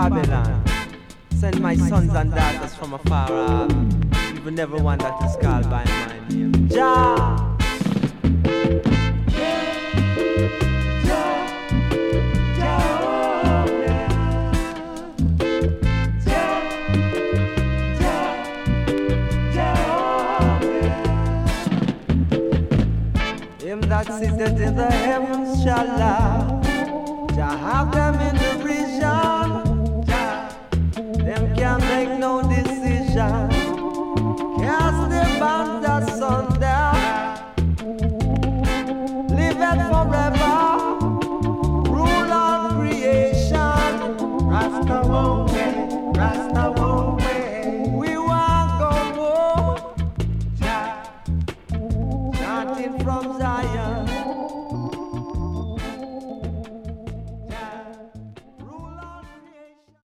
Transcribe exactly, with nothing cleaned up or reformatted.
Babylon. Send my sons and daughters from afar off. Even never one that is called by my name. Jah. Him that sitteth in the heavens shall laugh. Jah have them in the vision. Jah, them can't make no decision. Cast them bound asunder. Liveth forever. Rule on creation. Rasta won't wait. Rasta won't wait. We want go home. Jah, chanting from Zion.